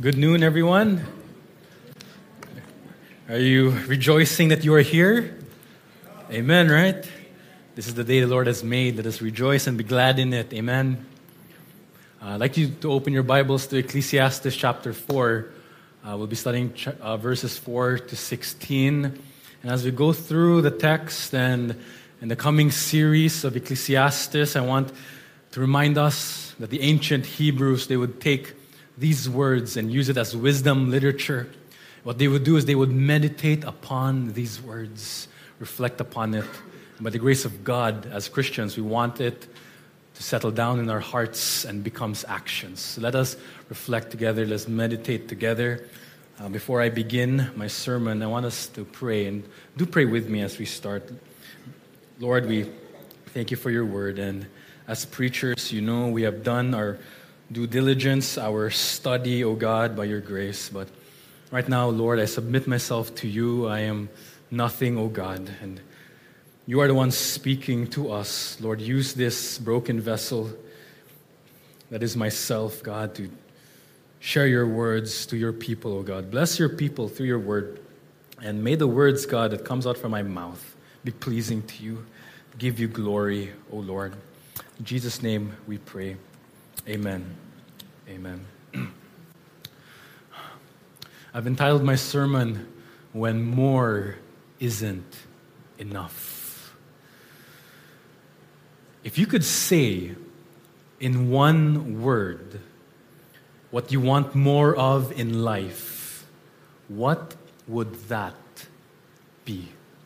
Good noon, everyone. Are you rejoicing that you are here? Amen, right? This is the day the Lord has made. Let us rejoice and be glad in it. Amen. I'd like you to open your Bibles to Ecclesiastes chapter 4. We'll be studying verses 4 to 16. And as we go through the text and in the coming series of Ecclesiastes, I want to remind us that the ancient Hebrews, they would take these words and use it as wisdom literature. What they would do is they would meditate upon these words, reflect upon it. And by the grace of God, as Christians, we want it to settle down in our hearts and becomes actions. So let us reflect together. Let's meditate together. Before I begin my sermon, I want us to pray, and do pray with me as we start. Lord, we thank you for your word, and as preachers, you know we have done our due diligence, our study, O God, by your grace. But right now, Lord, I submit myself to you. I am nothing, O God, and you are the one speaking to us. Lord, use this broken vessel that is myself, God, to share your words to your people, O God. Bless your people through your word, and may the words, God, that comes out from my mouth be pleasing to you, give you glory, O Lord. In Jesus' name we pray. Amen. Amen. I've entitled my sermon, When More Isn't Enough. If you could say in one word what you want more of in life, what would that be?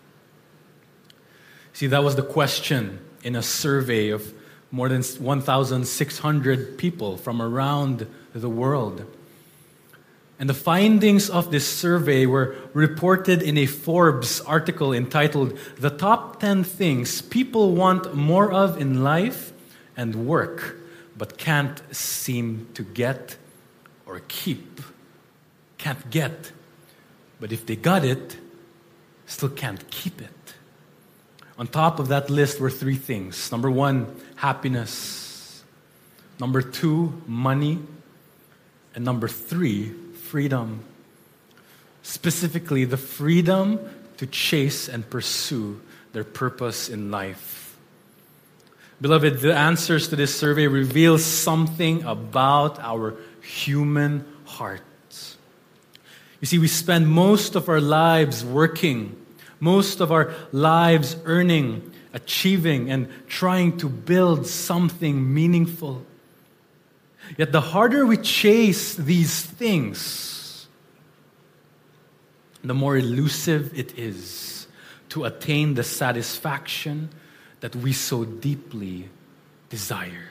See, that was the question in a survey of more than 1,600 people from around the world. And the findings of this survey were reported in a Forbes article entitled, The Top 10 Things People Want More of in Life and Work, but Can't Seem to Get or Keep. Can't get, but if they got it, still can't keep it. On top of that list were three things. Number one, happiness. Number two, money. And number three, freedom. Specifically, the freedom to chase and pursue their purpose in life. Beloved, the answers to this survey reveal something about our human hearts. You see, we spend most of our lives working, most of our lives earning, achieving, and trying to build something meaningful. Yet the harder we chase these things, the more elusive it is to attain the satisfaction that we so deeply desire.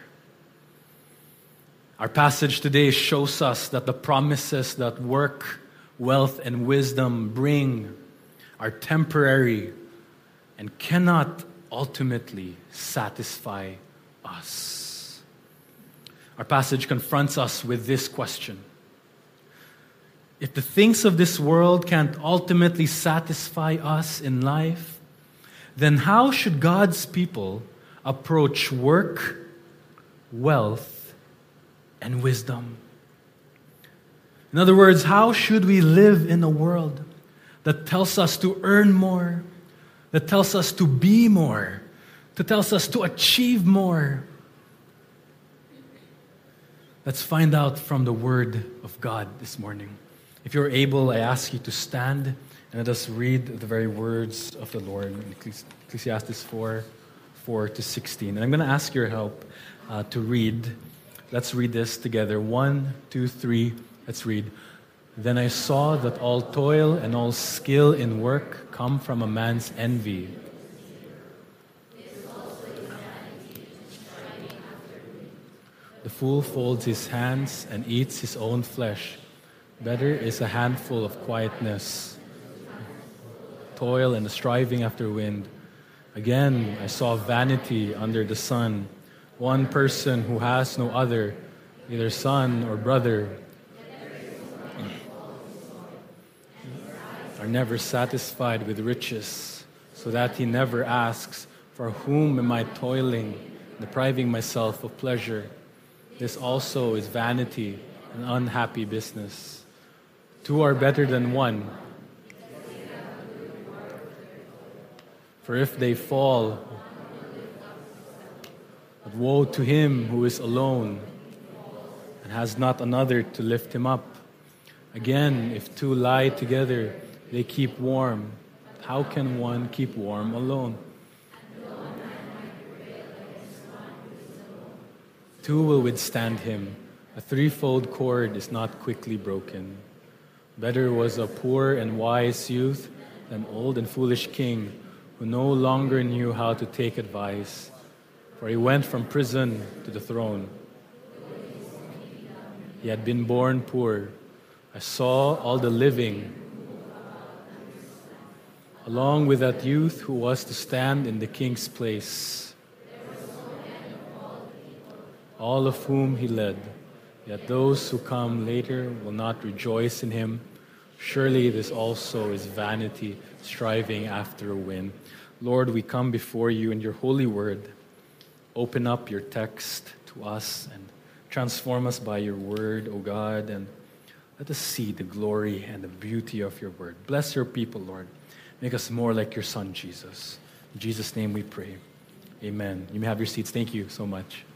Our passage today shows us that the promises that work, wealth, and wisdom bring are temporary and cannot ultimately satisfy us. Our passage confronts us with this question. If the things of this world can't ultimately satisfy us in life, then how should God's people approach work, wealth, and wisdom? In other words, how should we live in a world that tells us to earn more, that tells us to be more, that tells us to achieve more? Let's find out from the Word of God this morning. If you're able, I ask you to stand and let us read the very words of the Lord in Ecclesiastes 4 to 16. And I'm going to ask your help to read. Let's read this together. 1, 2, 3. Let's read. Then I saw that all toil and all skill in work come from a man's envy. The fool folds his hands and eats his own flesh. Better is a handful of quietness, toil and the striving after wind. Again, I saw vanity under the sun, one person who has no other, either son or brother, are never satisfied with riches, so that he never asks, for whom am I toiling, depriving myself of pleasure? This also is vanity an unhappy business. Two are better than one. For if they fall, but woe to him who is alone and has not another to lift him up. Again, if two lie together, they keep warm. How can one keep warm alone? Two will withstand him. A threefold cord is not quickly broken. Better was a poor and wise youth than old and foolish king who no longer knew how to take advice, for he went from prison to the throne. He had been born poor. I saw all the living, along with that youth who was to stand in the king's place, all of whom he led. Yet those who come later will not rejoice in him. Surely this also is vanity, striving after a wind. Lord, we come before you in your holy word. Open up your text to us and transform us by your word, O God, and let us see the glory and the beauty of your word. Bless your people, Lord. Make us more like your Son, Jesus. In Jesus' name we pray. Amen. You may have your seats. Thank you so much.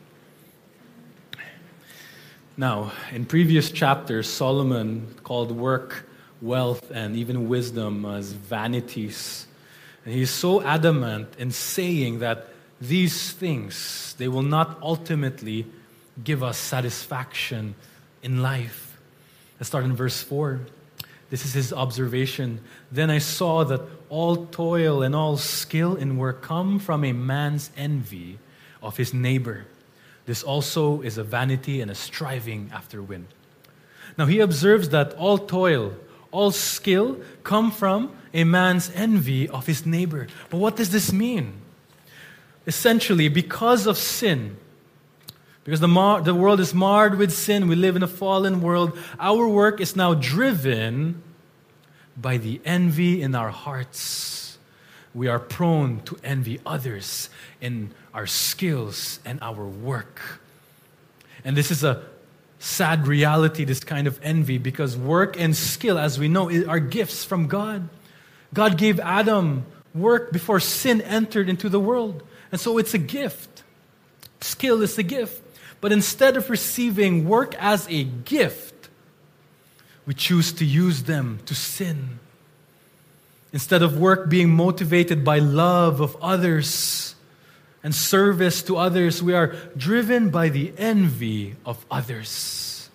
Now, in previous chapters, Solomon called work, wealth, and even wisdom as vanities. And he's so adamant in saying that these things, they will not ultimately give us satisfaction in life. Let's start in verse 4. This is his observation. Then I saw that all toil and all skill in work come from a man's envy of his neighbor. This also is a vanity and a striving after wind. Now he observes that all toil, all skill come from a man's envy of his neighbor. But what does this mean? Essentially, because of sin, because the world is marred with sin, we live in a fallen world, our work is now driven by the envy in our hearts. We are prone to envy others in our skills and our work. And this is a sad reality, this kind of envy, because work and skill, as we know, are gifts from God. God gave Adam work before sin entered into the world. And so it's a gift. Skill is a gift. But instead of receiving work as a gift, we choose to use them to sin. Instead of work being motivated by love of others and service to others, we are driven by the envy of others.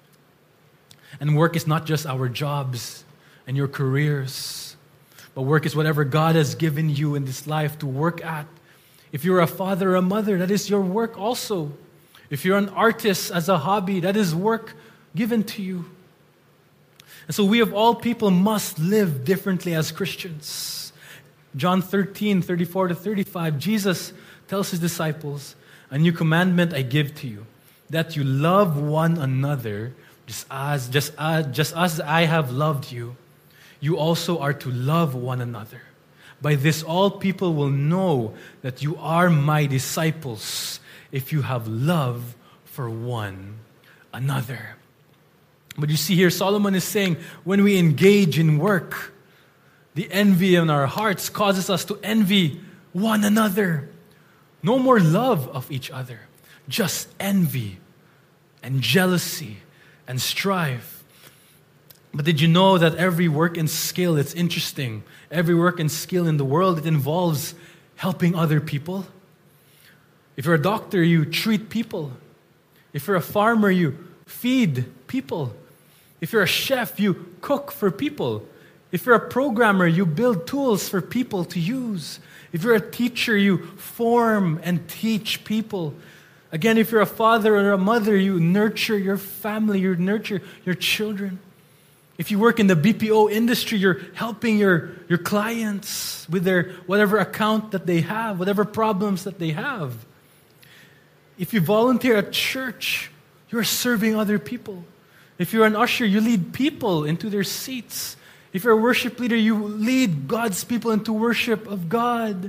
And work is not just our jobs and your careers, but work is whatever God has given you in this life to work at. If you're a father or a mother, that is your work also. If you're an artist as a hobby, that is work given to you. And so we of all people must live differently as Christians. John 13:34-35, Jesus tells his disciples, "A new commandment I give to you, that you love one another just as I have loved you. You also are to love one another. By this all people will know that you are my disciples, if you have love for one another." But you see here, Solomon is saying, when we engage in work, the envy in our hearts causes us to envy one another. No more love of each other, just envy and jealousy and strife. But did you know that every work and skill, it's interesting, every work and skill in the world, it involves helping other people? If you're a doctor, you treat people. If you're a farmer, you feed people. If you're a chef, you cook for people. If you're a programmer, you build tools for people to use. If you're a teacher, you form and teach people. Again, if you're a father or a mother, you nurture your family, you nurture your children. If you work in the BPO industry, you're helping your clients with their whatever account that they have, whatever problems that they have. If you volunteer at church, you're serving other people. If you're an usher, you lead people into their seats. If you're a worship leader, you lead God's people into worship of God.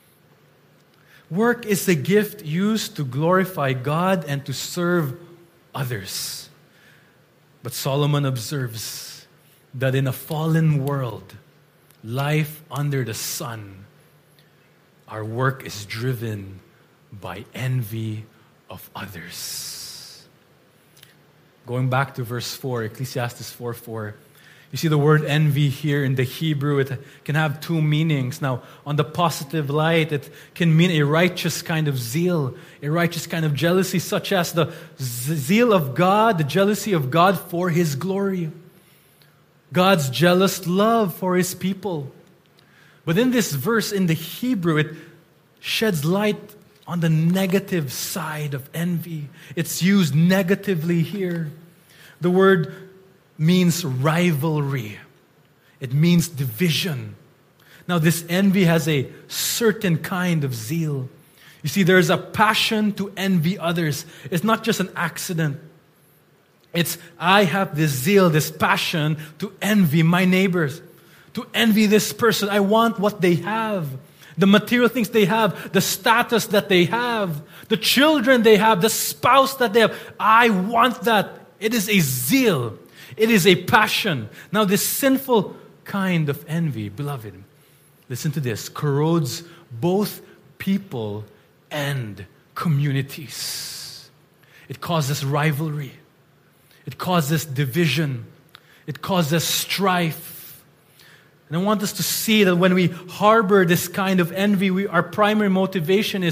Work is a gift used to glorify God and to serve others. But Solomon observes that in a fallen world, life under the sun, our work is driven by envy of others. Going back to verse 4, Ecclesiastes 4:4. You see the word envy here in the Hebrew, it can have two meanings. Now, on the positive light, it can mean a righteous kind of zeal, a righteous kind of jealousy, such as the zeal of God, the jealousy of God for His glory. God's jealous love for His people. But in this verse, in the Hebrew, it sheds light on the negative side of envy. It's used negatively here. The word means rivalry. It means division. Now, this envy has a certain kind of zeal. You see, there's a passion to envy others. It's not just an accident. It's, I have this zeal, this passion to envy my neighbors, to envy this person. I want what they have, the material things they have, the status that they have, the children they have, the spouse that they have. I want that. It is a zeal. It is a passion. Now, this sinful kind of envy, beloved, listen to this, corrodes both people and communities. It causes rivalry. It causes division. It causes strife. And I want us to see that when we harbor this kind of envy, our primary motivation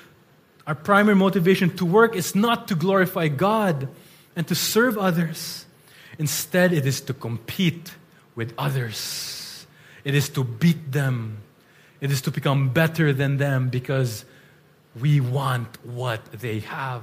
to work is not to glorify God and to serve others. Instead, it is to compete with others. It is to beat them. It is to become better than them because we want what they have.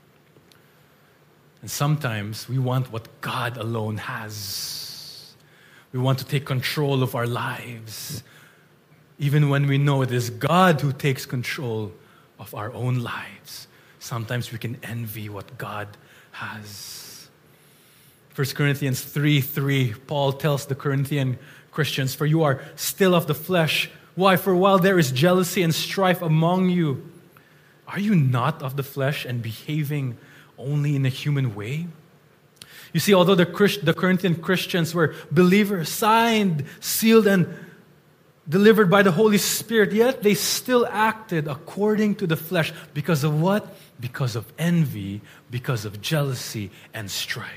And sometimes we want what God alone has. We want to take control of our lives, even when we know it is God who takes control of our own lives. Sometimes we can envy what God has. 1 Corinthians 3:3, Paul tells the Corinthian Christians, "For you are still of the flesh. Why? For while there is jealousy and strife among you, are you not of the flesh and behaving only in a human way?" You see, although the Corinthian Christians were believers, signed, sealed, and delivered by the Holy Spirit, yet they still acted according to the flesh. Because of what? Because of envy, because of jealousy and strife.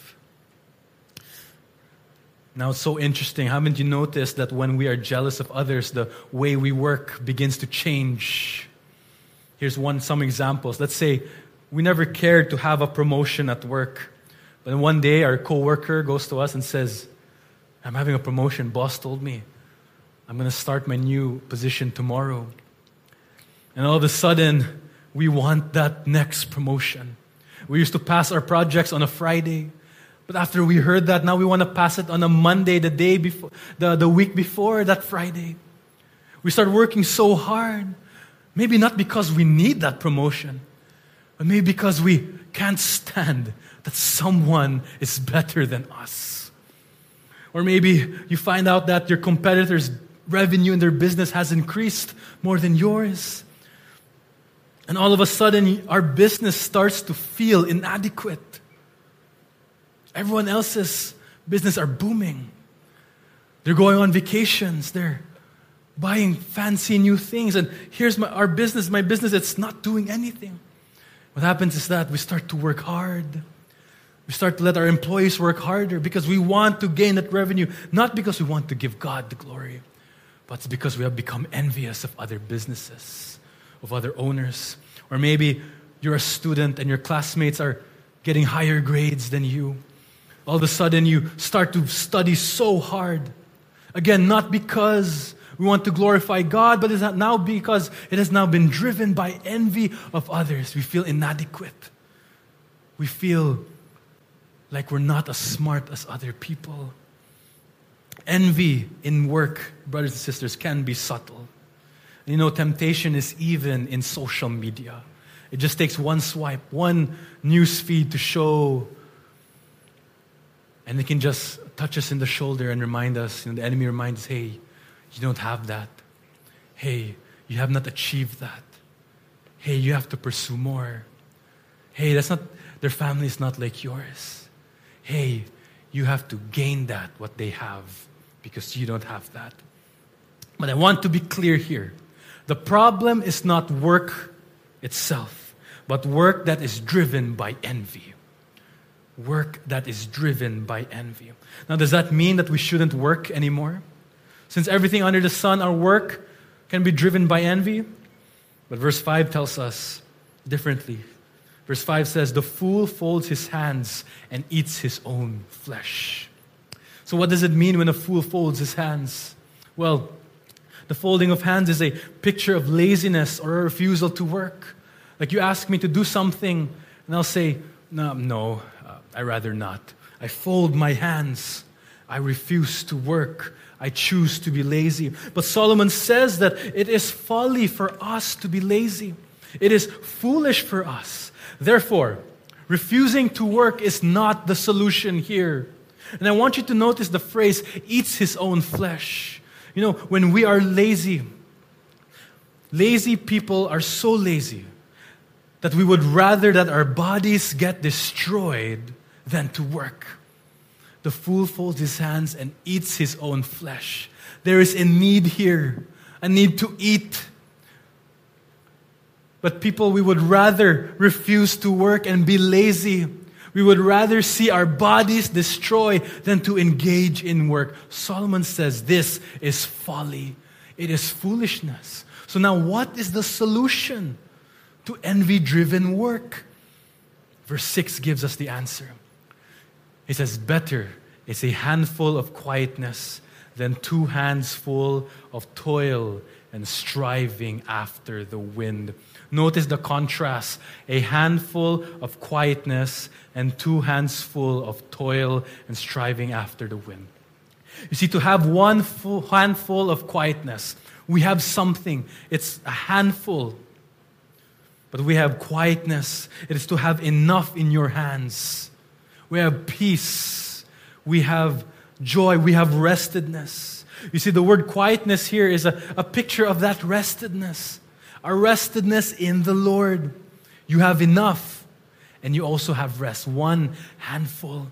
Now, it's so interesting. Haven't you noticed that when we are jealous of others, the way we work begins to change? Here's some examples. Let's say we never cared to have a promotion at work. But then one day, our coworker goes to us and says, "I'm having a promotion. Boss told me. I'm going to start my new position tomorrow." And all of a sudden, we want that next promotion. We used to pass our projects on a Friday. But after we heard that, now we want to pass it on a Monday, the day before, the week before that Friday. We start working so hard. Maybe not because we need that promotion, but maybe because we can't stand that someone is better than us. Or maybe you find out that your competitor's revenue in their business has increased more than yours. And all of a sudden, our business starts to feel inadequate. Everyone else's business are booming. They're going on vacations. They're buying fancy new things. And here's my business, it's not doing anything. What happens is that we start to work hard. We start to let our employees work harder because we want to gain that revenue, not because we want to give God the glory, but it's because we have become envious of other businesses, of other owners. Or maybe you're a student and your classmates are getting higher grades than you. All of a sudden, you start to study so hard. Again, not because we want to glorify God, but it's not now because it has now been driven by envy of others. We feel inadequate. We feel like we're not as smart as other people. Envy in work, brothers and sisters, can be subtle. And you know, temptation is even in social media. It just takes one swipe, one news feed to show. And it can just touch us in the shoulder and remind us, the enemy reminds us, hey, you don't have that. Hey, you have not achieved that. Hey, you have to pursue more. Hey, their family is not like yours. hey, you have to gain that, what they have, because you don't have that. But I want to be clear here. The problem is not work itself, but work that is driven by envy. Work that is driven by envy. Now, does that mean that we shouldn't work anymore? Since everything under the sun, our work can be driven by envy? But verse 5 tells us differently. Verse 5 says, the fool folds his hands and eats his own flesh. So what does it mean when a fool folds his hands? Well, the folding of hands is a picture of laziness or a refusal to work. Like you ask me to do something, and I'll say, no, I'd rather not. I fold my hands. I refuse to work. I choose to be lazy. But Solomon says that it is folly for us to be lazy. It is foolish for us. Therefore, refusing to work is not the solution here. And I want you to notice the phrase, eats his own flesh. You know, when we are lazy people are so lazy that we would rather that our bodies get destroyed than to work. The fool folds his hands and eats his own flesh. There is a need here, a need to eat. But people, we would rather refuse to work and be lazy. We would rather see our bodies destroy than to engage in work. Solomon says this is folly. It is foolishness. So now what is the solution to envy-driven work? Verse 6 gives us the answer. He says, better is a handful of quietness than 2 hands full of toil and striving after the wind. Notice the contrast. A handful of quietness and 2 hands full of toil and striving after the wind. You see, to have one handful of quietness, we have something. It's a handful. But we have quietness. It is to have enough in your hands. We have peace. We have joy. We have restedness. You see, the word quietness here is a picture of that restedness. A restedness in the Lord. You have enough. And you also have rest. One handful.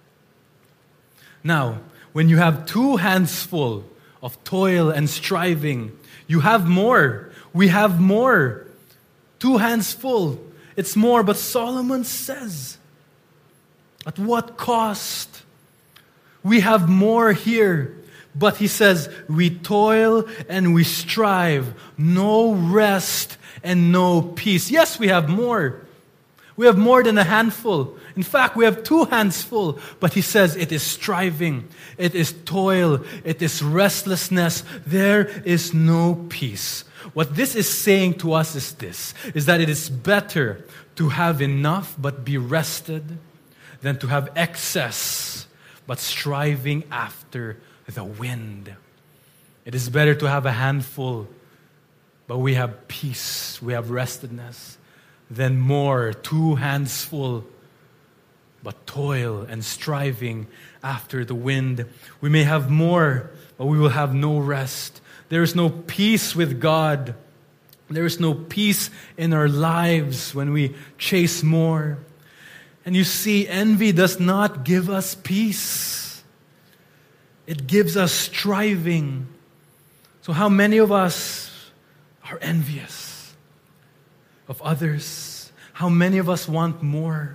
Now, when you have 2 hands full of toil and striving, you have more. We have more. 2 hands full. It's more. But Solomon says, at what cost? We have more here. But he says, we toil and we strive. No rest and no peace. Yes, we have more. We have more than a handful. In fact, we have 2 hands full. But he says it is striving. It is toil. It is restlessness. There is no peace. What this is saying to us is this, is that it is better to have enough but be rested than to have excess but striving after the wind. It is better to have a handful, but we have peace, we have restedness, than more, 2 hands full, but toil and striving after the wind. We may have more, but we will have no rest. There is no peace with God. There is no peace in our lives when we chase more. And you see, envy does not give us peace. It gives us striving. So how many of us are envious of others? How many of us want more?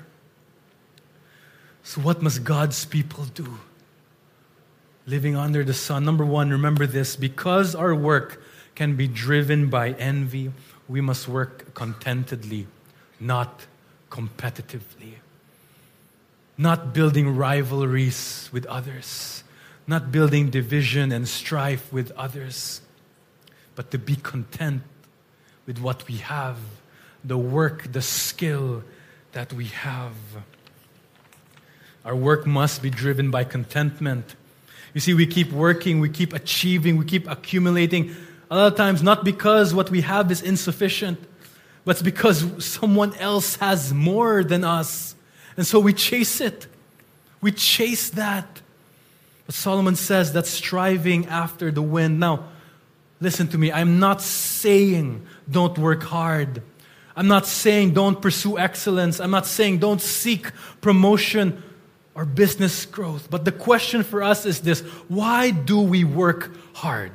So what must God's people do? Living under the sun. Number 1, remember this. Because our work can be driven by envy, we must work contentedly, not competitively. Not building rivalries with others. Not building division and strife with others. But to be content with what we have. The work, the skill that we have. Our work must be driven by contentment. You see, we keep working, we keep achieving, we keep accumulating. A lot of times, not because what we have is insufficient, but it's because someone else has more than us. And so we chase it. We chase that. But Solomon says that's striving after the wind. Now, listen to me. I'm not saying don't work hard. I'm not saying don't pursue excellence. I'm not saying don't seek promotion or business growth. But the question for us is this: why do we work hard?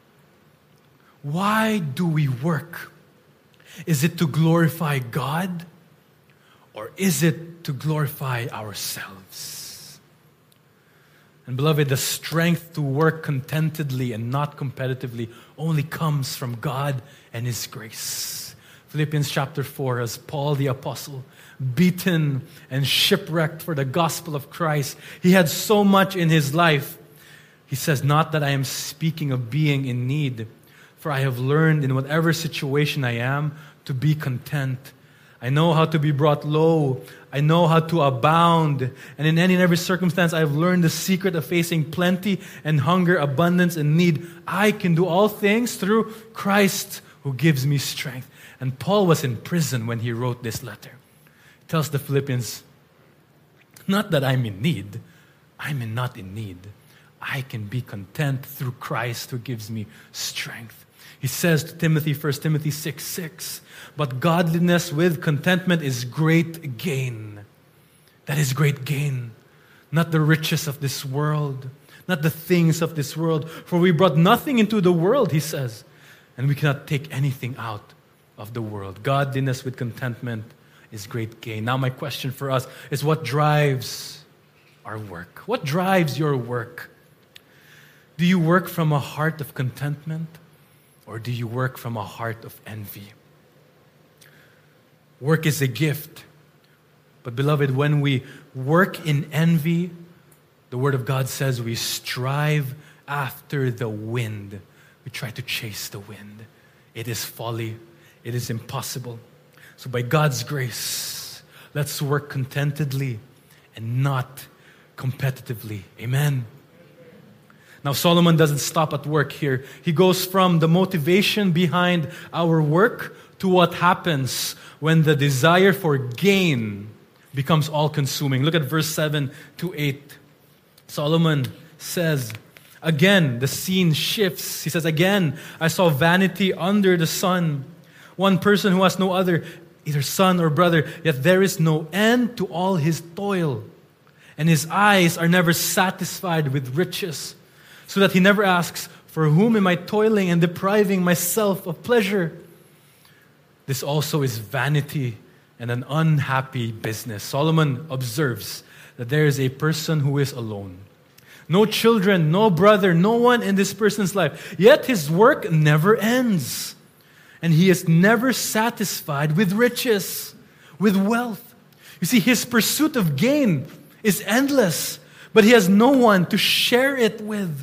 Why do we work? Is it to glorify God, or is it to glorify ourselves? And beloved, the strength to work contentedly and not competitively only comes from God and His grace. Philippians chapter 4, as Paul the apostle, beaten and shipwrecked for the gospel of Christ, he had so much in his life. He says, "Not that I am speaking of being in need, for I have learned in whatever situation I am to be content. I know how to be brought low. I know how to abound. And in any and every circumstance, I have learned the secret of facing plenty and hunger, abundance and need. I can do all things through Christ who gives me strength." And Paul was in prison when he wrote this letter. He tells the Philippians, "Not that I'm in need. I'm not in need. I can be content through Christ who gives me strength." He says to Timothy, 1 Timothy 6:6, "But godliness with contentment is great gain." That is great gain. Not the riches of this world, not the things of this world. "For we brought nothing into the world," he says, "and we cannot take anything out of the world." Godliness with contentment is great gain. Now my question for us is, what drives our work? What drives your work? Do you work from a heart of contentment, or do you work from a heart of envy? Work is a gift. But beloved, when we work in envy, the Word of God says we strive after the wind. We try to chase the wind. It is folly. It is impossible. So by God's grace, let's work contentedly and not competitively. Amen. Now, Solomon doesn't stop at work here. He goes from the motivation behind our work to what happens when the desire for gain becomes all-consuming. Look at verse 7 to 8. Solomon says, again, the scene shifts. He says, "Again, I saw vanity under the sun. One person who has no other, either son or brother, yet there is no end to all his toil. And his eyes are never satisfied with riches, so that he never asks, 'For whom am I toiling and depriving myself of pleasure?' This also is vanity and an unhappy business." Solomon observes that there is a person who is alone. No children, no brother, no one in this person's life. Yet his work never ends. And he is never satisfied with riches, with wealth. You see, his pursuit of gain is endless, but he has no one to share it with.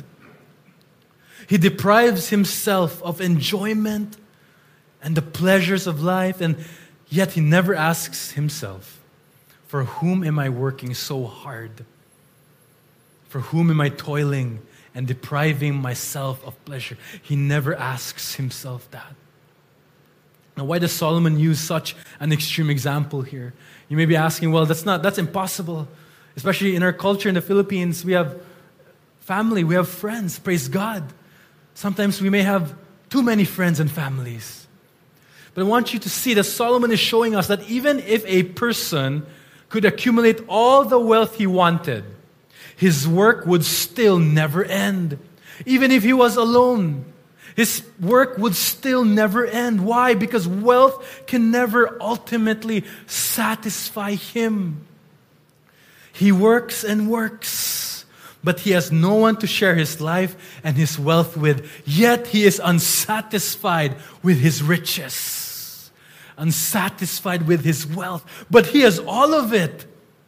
He deprives himself of enjoyment and the pleasures of life, and yet he never asks himself, "For whom am I working so hard? For whom am I toiling and depriving myself of pleasure?" He never asks himself that. Now, why does Solomon use such an extreme example here? You may be asking, well, that's impossible. Especially in our culture in the Philippines, we have family, we have friends, praise God. Sometimes we may have too many friends and families. But I want you to see that Solomon is showing us that even if a person could accumulate all the wealth he wanted, his work would still never end. Even if he was alone, his work would still never end. Why? Because wealth can never ultimately satisfy him. He works and works, but he has no one to share his life and his wealth with. Yet he is unsatisfied with his riches, unsatisfied with his wealth, but he has all of it.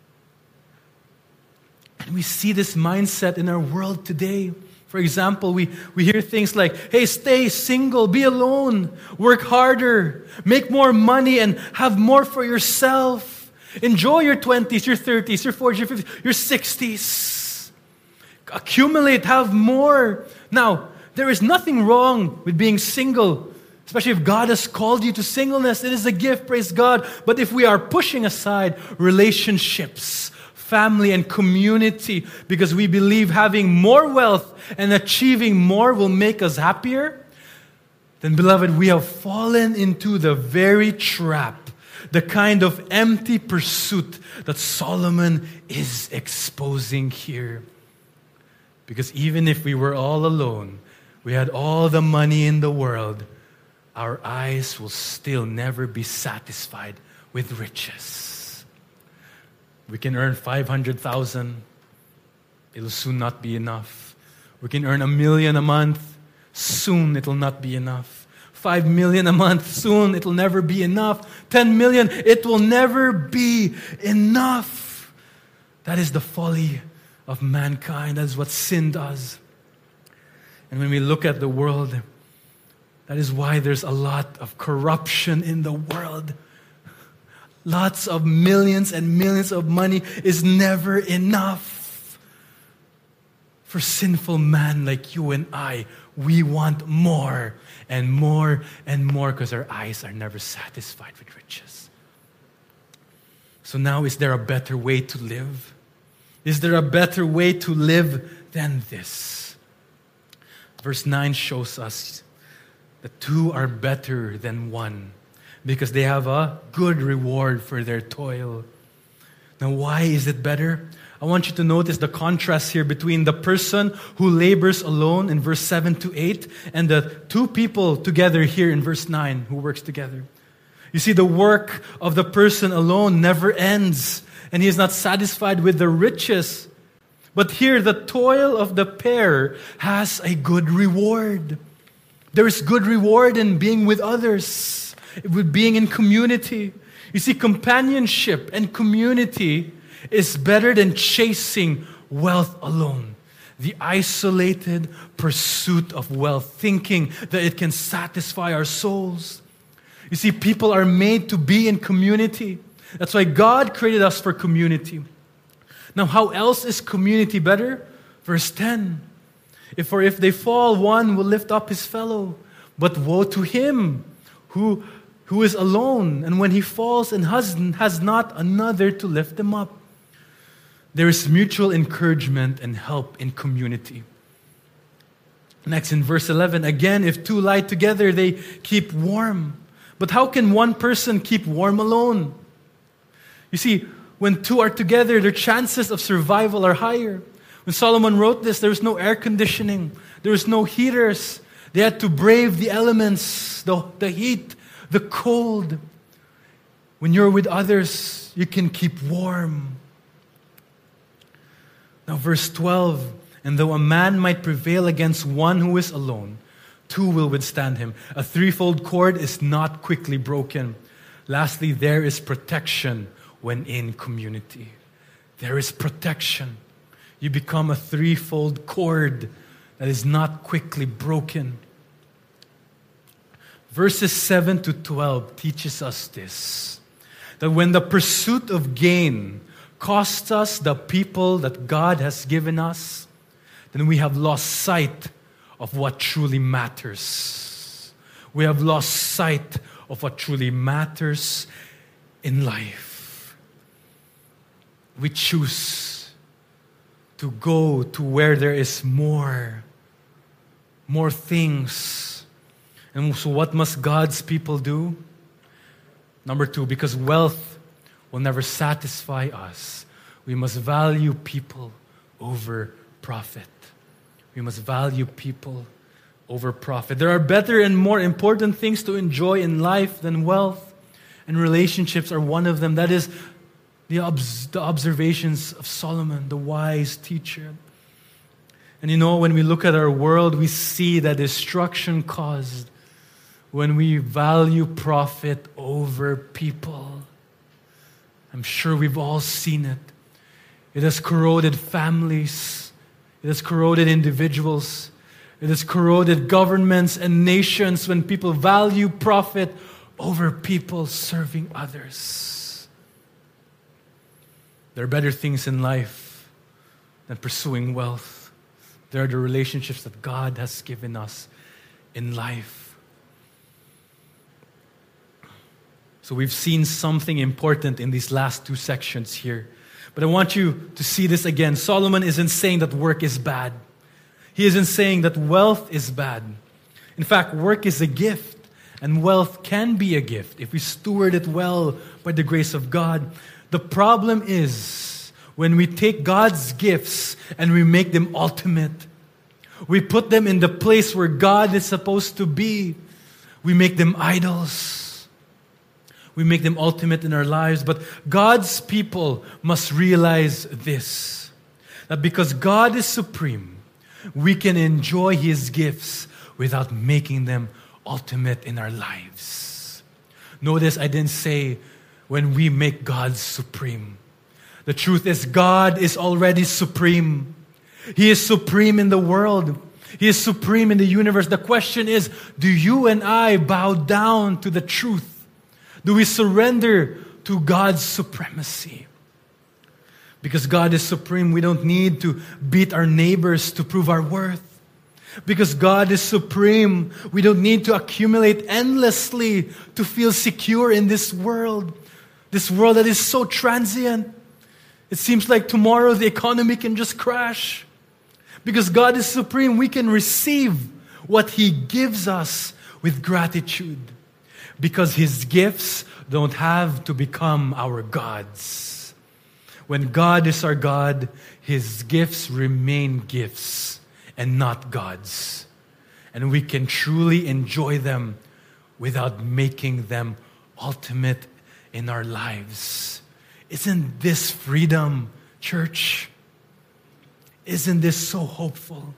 And we see this mindset in our world today. For example, we hear things like, "Hey, stay single, be alone, work harder, make more money and have more for yourself. Enjoy your 20s, your 30s, your 40s, your 50s, your 60s. Accumulate, have more." Now, there is nothing wrong with being single, especially if God has called you to singleness. It is a gift, praise God. But if we are pushing aside relationships, family, and community because we believe having more wealth and achieving more will make us happier, then, beloved, we have fallen into the very trap the kind of empty pursuit that Solomon is exposing here. Because even if we were all alone, we had all the money in the world, our eyes will still never be satisfied with riches. We can earn 500,000, it'll soon not be enough. We can earn 1 million a month, soon it'll not be enough. 5 million a month, soon it'll never be enough. 10 million, it will never be enough. That is the folly of mankind. That is what sin does. And when we look at the world, that is why there's a lot of corruption in the world. Lots of millions and millions of money is never enough. For sinful man like you and I, we want more and more and more because our eyes are never satisfied with riches. So now, is there a better way to live? Is there a better way to live than this? Verse 9 shows us that two are better than one because they have a good reward for their toil. Now, why is it better? I want you to notice the contrast here between the person who labors alone in verse 7 to 8 and the two people together here in verse 9 who works together. You see, the work of the person alone never ends, and he is not satisfied with the riches. But here, the toil of the pair has a good reward. There is good reward in being with others, with being in community. You see, companionship and community is better than chasing wealth alone. The isolated pursuit of wealth, thinking that it can satisfy our souls. You see, people are made to be in community. That's why God created us for community. Now, how else is community better? Verse 10. If they fall, one will lift up his fellow. But woe to him who is alone, and when he falls and has not another to lift him up. There is mutual encouragement and help in community. Next, in verse 11, again, if two lie together, they keep warm. But how can one person keep warm alone? You see, when two are together, their chances of survival are higher. When Solomon wrote this, there was no air conditioning. There was no heaters. They had to brave the elements, the heat, the cold. When you're with others, you can keep warm. Now, verse 12, and though a man might prevail against one who is alone, two will withstand him. A threefold cord is not quickly broken. Lastly, there is protection when in community. There is protection. You become a threefold cord that is not quickly broken. Verses 7 to 12 teaches us this, that when the pursuit of gain costs us the people that God has given us, then we have lost sight of what truly matters. We have lost sight of what truly matters in life. We choose to go to where there is more things. And so what must God's people do? Number 2, because wealth will never satisfy us, we must value people over profit. We must value people over profit. There are better and more important things to enjoy in life than wealth, and relationships are one of them. That is the observations of Solomon, the wise teacher. And you know, when we look at our world, we see the destruction caused when we value profit over people. I'm sure we've all seen it. It has corroded families. It has corroded individuals. It has corroded governments and nations when people value profit over people serving others. There are better things in life than pursuing wealth. There are the relationships that God has given us in life. So we've seen something important in these last 2 sections here. But I want you to see this again. Solomon isn't saying that work is bad. He isn't saying that wealth is bad. In fact, work is a gift. And wealth can be a gift if we steward it well by the grace of God. The problem is when we take God's gifts and we make them ultimate. We put them in the place where God is supposed to be. We make them idols. We make them ultimate in our lives. But God's people must realize this, that because God is supreme, we can enjoy His gifts without making them ultimate in our lives. Notice I didn't say when we make God supreme. The truth is God is already supreme. He is supreme in the world. He is supreme in the universe. The question is, do you and I bow down to the truth? Do we surrender to God's supremacy? Because God is supreme, we don't need to beat our neighbors to prove our worth. Because God is supreme, we don't need to accumulate endlessly to feel secure in this world. This world that is so transient. It seems like tomorrow the economy can just crash. Because God is supreme, we can receive what He gives us with gratitude. Because His gifts don't have to become our gods. When God is our God, His gifts remain gifts and not gods. And we can truly enjoy them without making them ultimate in our lives. Isn't this freedom, church? Isn't this so hopeful?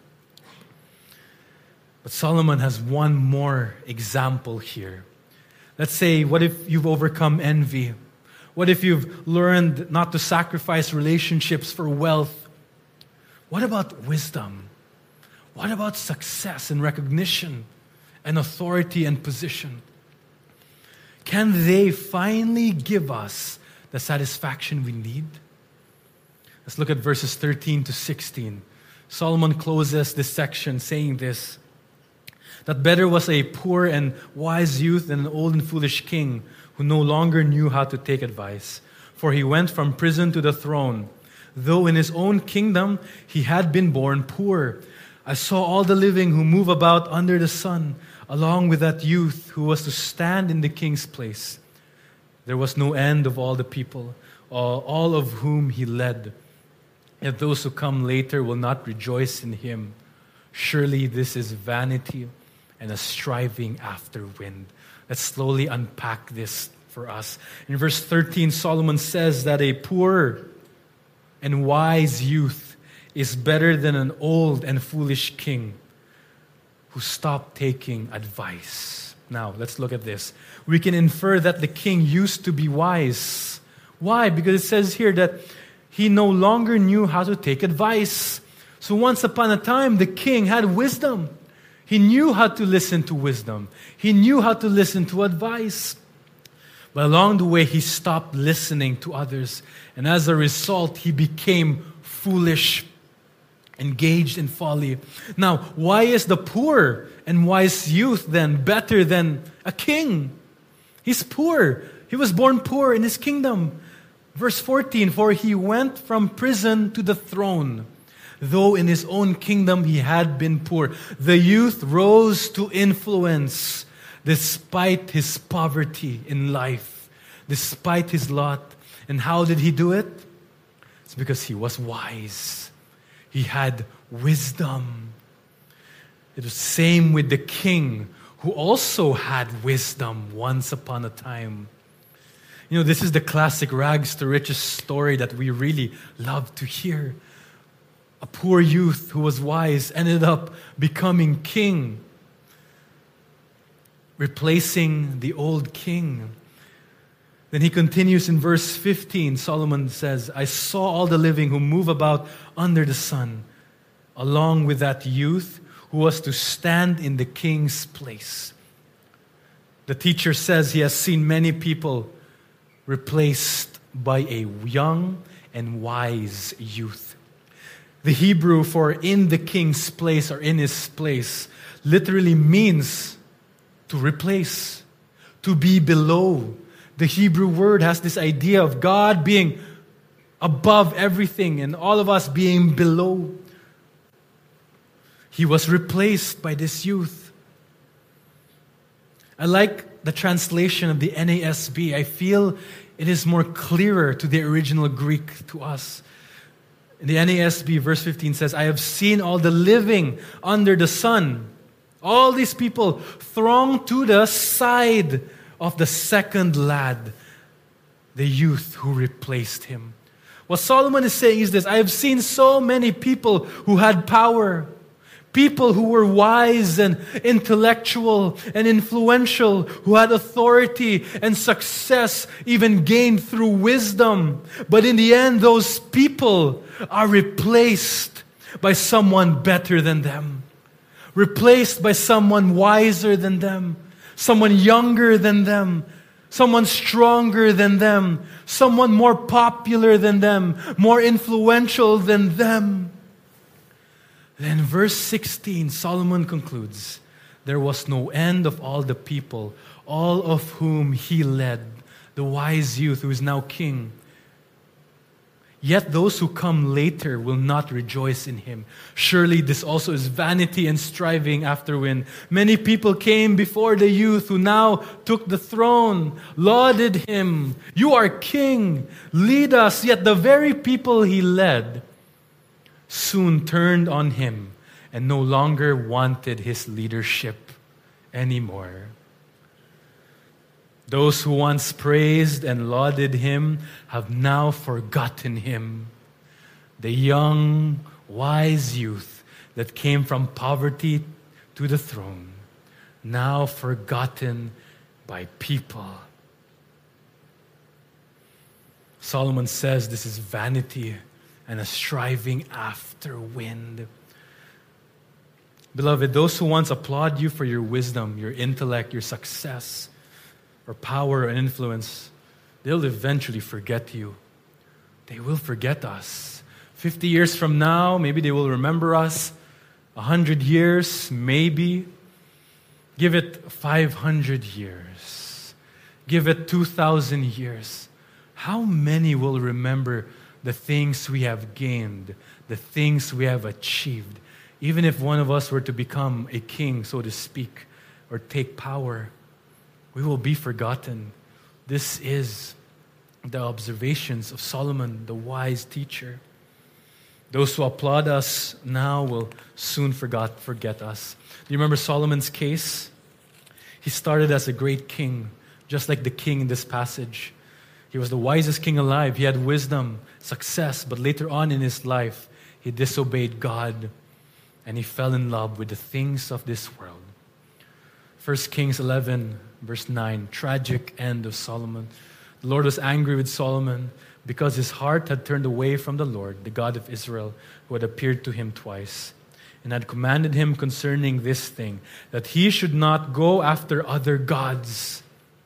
But Solomon has one more example here. Let's say, what if you've overcome envy? What if you've learned not to sacrifice relationships for wealth? What about wisdom? What about success and recognition and authority and position? Can they finally give us the satisfaction we need? Let's look at verses 13 to 16. Solomon closes this section saying this, that better was a poor and wise youth than an old and foolish king who no longer knew how to take advice. For he went from prison to the throne. Though in his own kingdom he had been born poor. I saw all the living who move about under the sun, along with that youth who was to stand in the king's place. There was no end of all the people, all of whom he led. Yet those who come later will not rejoice in him. Surely this is vanity and a striving after wind. Let's slowly unpack this for us. In verse 13, Solomon says that a poor and wise youth is better than an old and foolish king who stopped taking advice. Now, let's look at this. We can infer that the king used to be wise. Why? Because it says here that he no longer knew how to take advice. So once upon a time, the king had wisdom. He knew how to listen to wisdom. He knew how to listen to advice. But along the way, he stopped listening to others. And as a result, he became foolish, engaged in folly. Now, why is the poor and wise youth then better than a king? He's poor. He was born poor in his kingdom. Verse 14, for he went from prison to the throne. Though in his own kingdom he had been poor. The youth rose to influence despite his poverty in life, despite his lot. And how did he do it? It's because he was wise. He had wisdom. It was the same with the king who also had wisdom once upon a time. You know, this is the classic rags to riches story that we really love to hear. A poor youth who was wise ended up becoming king, replacing the old king. Then he continues in verse 15. Solomon says, I saw all the living who move about under the sun, along with that youth who was to stand in the king's place. The teacher says he has seen many people replaced by a young and wise youth. The Hebrew for in the king's place or in his place literally means to replace, to be below. The Hebrew word has this idea of God being above everything and all of us being below. He was replaced by this youth. I like the translation of the NASB. I feel it is more clearer to the original Greek to us. In the NASB, verse 15 says, I have seen all the living under the sun. All these people throng to the side of the second lad, the youth who replaced him. What Solomon is saying is this: I have seen so many people who had power, people who were wise and intellectual and influential, who had authority and success, even gained through wisdom. But in the end, those people are replaced by someone better than them, replaced by someone wiser than them, someone younger than them, someone stronger than them, someone more popular than them, more influential than them. Then verse 16, Solomon concludes, there was no end of all the people, all of whom he led, the wise youth who is now king. Yet those who come later will not rejoice in him. Surely this also is vanity and striving after wind. Many people came before the youth who now took the throne, lauded him. You are king, lead us. Yet the very people he led soon turned on him and no longer wanted his leadership anymore. Those who once praised and lauded him have now forgotten him. The young, wise youth that came from poverty to the throne, now forgotten by people. Solomon says this is vanity and a striving after wind. Beloved, those who once applaud you for your wisdom, your intellect, your success, or power and influence, they'll eventually forget you. They will forget us. 50 years from now, maybe they will remember us. 100 years, maybe. Give it 500 years. Give it 2,000 years. How many will remember the things we have gained, the things we have achieved? Even if one of us were to become a king, so to speak, or take power, we will be forgotten. This is the observations of Solomon, the wise teacher. Those who applaud us now will soon forget us. Do you remember Solomon's case? He started as a great king, just like the king in this passage. He was the wisest king alive. He had wisdom, success, but later on in his life, he disobeyed God and he fell in love with the things of this world. 1 Kings 11, verse 9, tragic end of Solomon. The Lord was angry with Solomon because his heart had turned away from the Lord, the God of Israel, who had appeared to him twice, and had commanded him concerning this thing, that he should not go after other gods.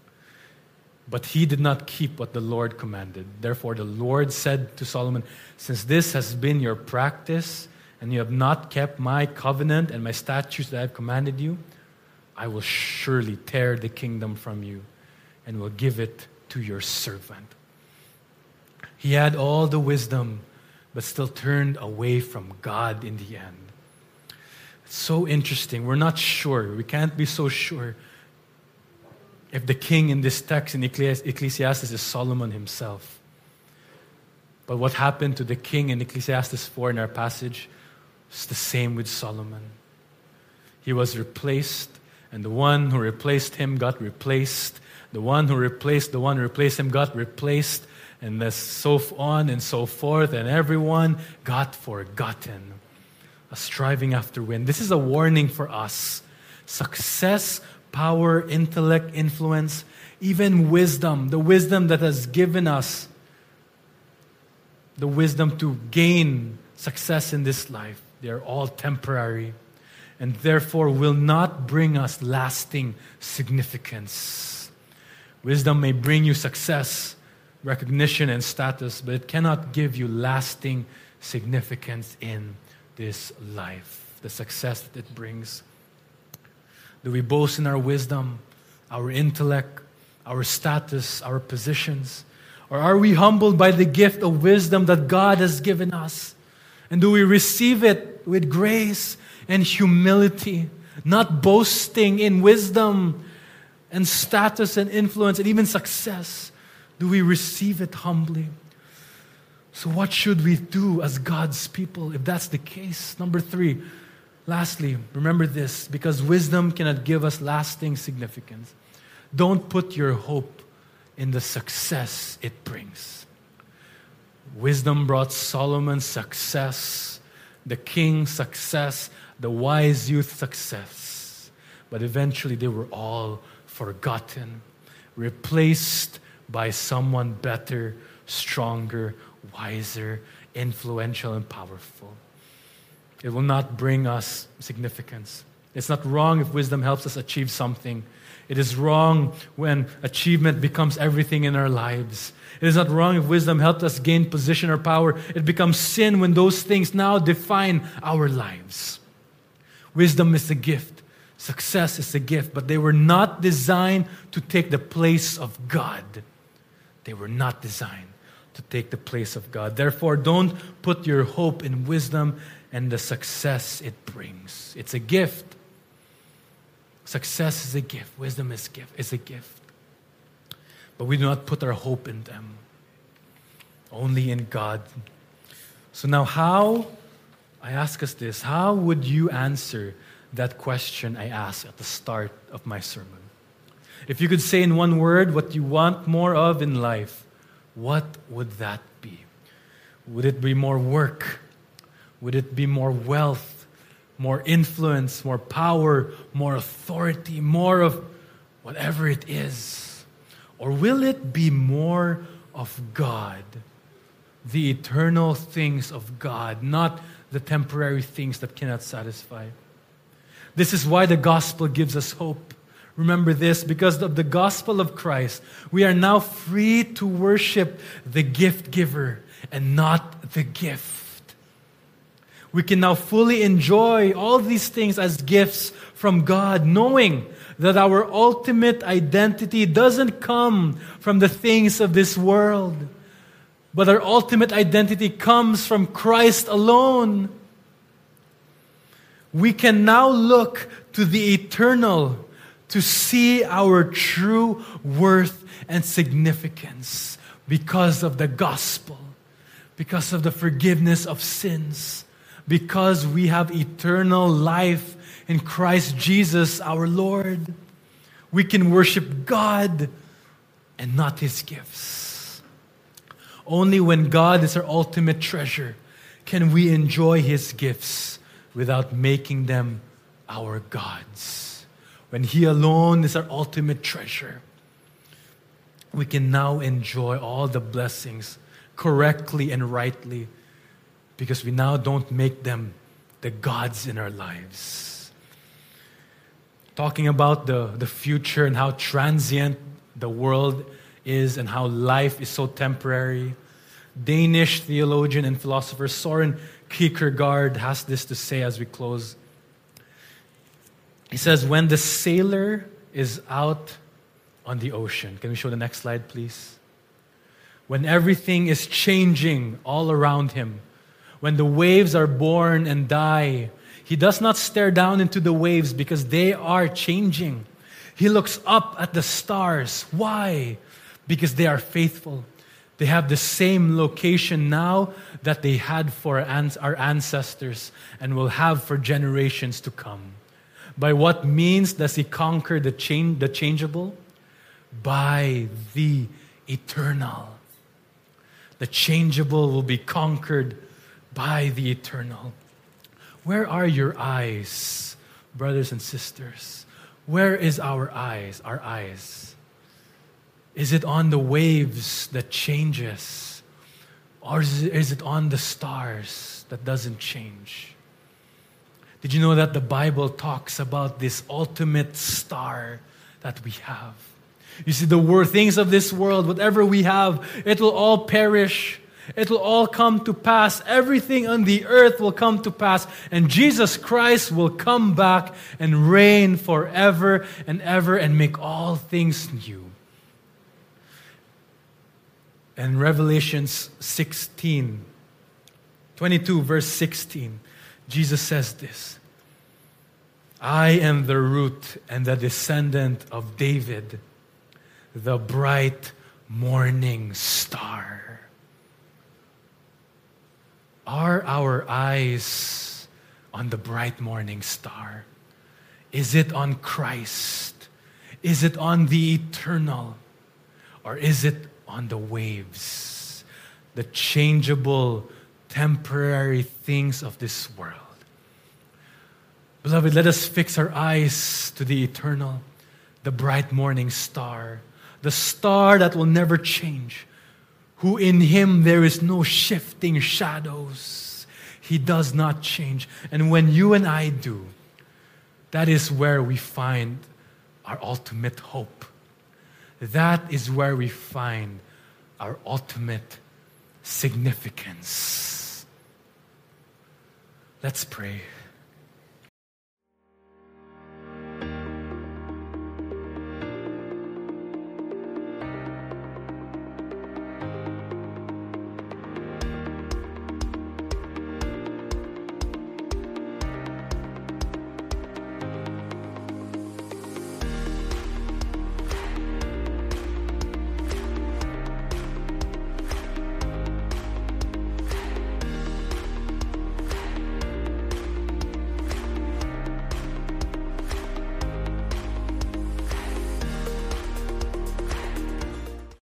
But he did not keep what the Lord commanded. Therefore the Lord said to Solomon, since this has been your practice, and you have not kept my covenant and my statutes that I have commanded you, I will surely tear the kingdom from you and will give it to your servant. He had all the wisdom, but still turned away from God in the end. It's so interesting. We're not sure. We can't be so sure if the king in this text in Ecclesiastes is Solomon himself. But what happened to the king in Ecclesiastes 4 in our passage is the same with Solomon. He was replaced, and the one who replaced him got replaced. The one who replaced him got replaced. And so on and so forth. And everyone got forgotten. A striving after wind. This is a warning for us. Success, power, intellect, influence, even wisdom. The wisdom that has given us the wisdom to gain success in this life. They are all temporary. And therefore will not bring us lasting significance. Wisdom may bring you success, recognition, and status, but it cannot give you lasting significance in this life, the success that it brings. Do we boast in our wisdom, our intellect, our status, our positions? Or are we humbled by the gift of wisdom that God has given us? And do we receive it with grace and humility, not boasting in wisdom and status and influence and even success, do we receive it humbly? So what should we do as God's people if that's the case? Number 3, lastly, remember this, because wisdom cannot give us lasting significance. Don't put your hope in the success it brings. Wisdom brought Solomon success, the king success, the wise youth success. But eventually they were all forgotten, replaced by someone better, stronger, wiser, influential, and powerful. It will not bring us significance. It's not wrong if wisdom helps us achieve something. It is wrong when achievement becomes everything in our lives. It is not wrong if wisdom helps us gain position or power. It becomes sin when those things now define our lives. Wisdom is a gift. Success is a gift, but they were not designed to take the place of God. They were not designed to take the place of God. Therefore, don't put your hope in wisdom and the success it brings. It's a gift. Success is a gift. Wisdom is a gift. But we do not put our hope in them. Only in God. So now I ask us this, how would you answer that question I asked at the start of my sermon? If you could say in one word what you want more of in life, what would that be? Would it be more work? Would it be more wealth, more influence, more power, more authority, more of whatever it is? Or will it be more of God, the eternal things of God, not the temporary things that cannot satisfy? This is why the gospel gives us hope. Remember this, because of the gospel of Christ, we are now free to worship the gift giver and not the gift. We can now fully enjoy all these things as gifts from God, knowing that our ultimate identity doesn't come from the things of this world, but our ultimate identity comes from Christ alone. We can now look to the eternal to see our true worth and significance because of the gospel, because of the forgiveness of sins, because we have eternal life in Christ Jesus our Lord. We can worship God and not His gifts. Only when God is our ultimate treasure can we enjoy His gifts without making them our gods. When He alone is our ultimate treasure, we can now enjoy all the blessings correctly and rightly because we now don't make them the gods in our lives. Talking about the future and how transient the world is and how life is so temporary, Danish theologian and philosopher Søren Kierkegaard has this to say as we close. He says, when the sailor is out on the ocean, can we show the next slide, please? When everything is changing all around him, when the waves are born and die, he does not stare down into the waves because they are changing. He looks up at the stars. Why? Because they are faithful. They have the same location now that they had for our ancestors and will have for generations to come. By what means does He conquer the changeable? By the eternal. The changeable will be conquered by the eternal. Where are your eyes, brothers and sisters? Where is our eyes? Our eyes. Is it on the waves that changes? Or is it on the stars that doesn't change? Did you know that the Bible talks about this ultimate star that we have? You see, the things of this world, whatever we have, it will all perish. It will all come to pass. Everything on the earth will come to pass. And Jesus Christ will come back and reign forever and ever and make all things new. And Revelation 22, verse 16, Jesus says this, I am the root and the descendant of David, the bright morning star. Are our eyes on the bright morning star? Is it on Christ? Is it on the eternal? Or is it on the waves, the changeable, temporary things of this world? Beloved, let us fix our eyes to the eternal, the bright morning star, the star that will never change, who in Him there is no shifting shadows. He does not change. And when you and I do, that is where we find our ultimate hope. That is where we find our ultimate significance. Let's pray.